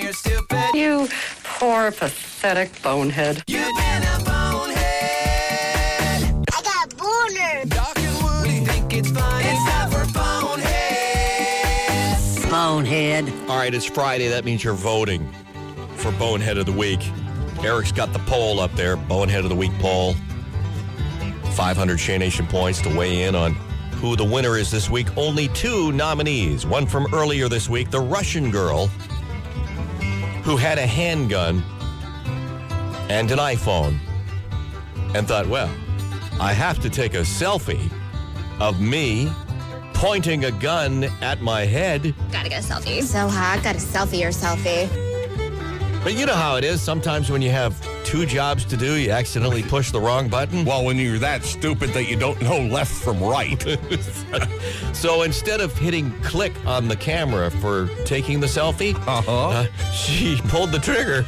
you're stupid. You poor, pathetic bonehead. You've been a bonehead. I got a boner. Doc and Woody think it's funny. It's time for Boneheads. Bonehead. All right, it's Friday. That means you're voting for Bonehead of the Week. Eric's got the poll up there, Bonehead of the Week poll. 500 Shea Nation points to weigh in on who the winner is this week. Only two nominees. One from earlier this week, the Russian girl who had a handgun and an iPhone and thought, well, I have to take a selfie of me pointing a gun at my head. Gotta get a selfie. So hot, got a selfie or selfie. But you know how it is. Sometimes when you have two jobs to do, you accidentally push the wrong button. Well, when you're that stupid that you don't know left from right. So instead of hitting click on the camera for taking the selfie, she pulled the trigger.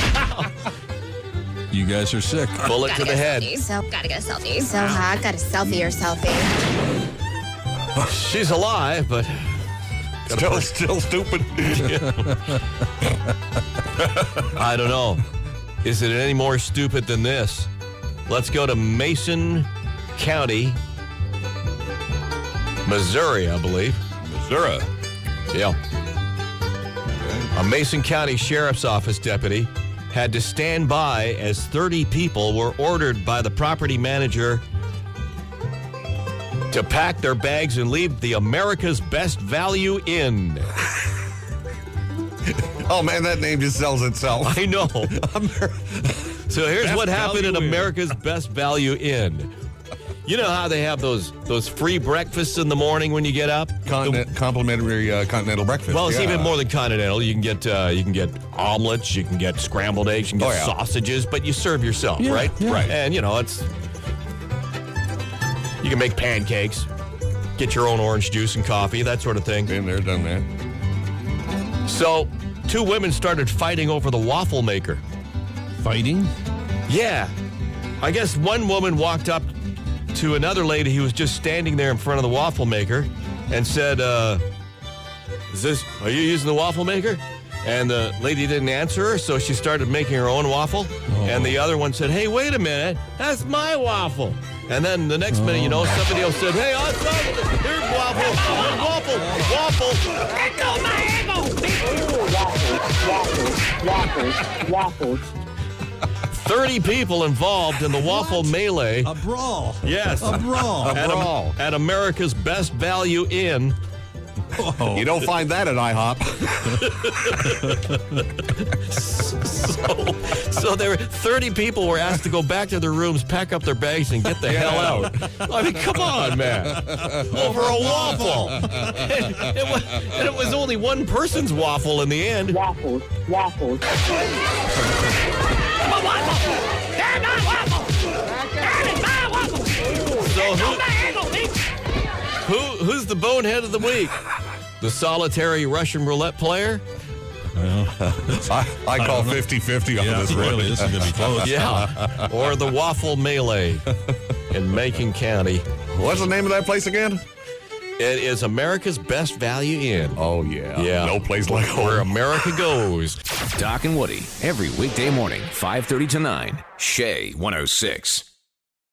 You guys are sick. Bullet to the head. Gotta get a selfie. So hot, got a selfie or selfie. She's alive, but Still stupid. I don't know. Is it any more stupid than this? Let's go to Mason County, Missouri, I believe. Missouri. Yeah. A Mason County Sheriff's Office deputy had to stand by as 30 people were ordered by the property manager to pack their bags and leave the America's Best Value Inn. Oh, man, that name just sells itself. I know. So here's Best what happened at Value Inn. America's Best Value Inn. You know how they have those free breakfasts in the morning when you get up? Complimentary continental breakfast. Well, it's yeah. even more than continental. You can get omelets, you can get scrambled eggs, you can get sausages, but you serve yourself, right? Yeah. Right. And you can make pancakes, get your own orange juice and coffee, that sort of thing. Been there, done that. So, two women started fighting over the waffle maker. Fighting? Yeah. I guess one woman walked up to another lady who was just standing there in front of the waffle maker and said, are you using the waffle maker? And the lady didn't answer her, so she started making her own waffle. Oh. And the other one said, hey, wait a minute, that's my waffle. And then the next minute, somebody else said, hey, here's waffle, waffle. Let go my ankle. Waffles. 30 people involved in the waffle melee. A brawl. Yes. A brawl. At America's Best Value Inn. Oh. You don't find that at IHOP. So there were 30 people were asked to go back to their rooms, pack up their bags, and get the hell out. I mean, come on, man. Over a waffle. And it was only one person's waffle in the end. Waffles. They're not waffles! That is my waffle! So my ankle, bitch! who's the bonehead of the week? The solitary Russian roulette player? I call 50-50 on this one. Really, this is going to be close. Yeah. Or the waffle melee in Macon County. What's the name of that place again? It is America's Best Value Inn. Oh, yeah. Yeah. No place like home. Where America goes. Doc and Woody, every weekday morning, 5:30 to 9. Shea 106.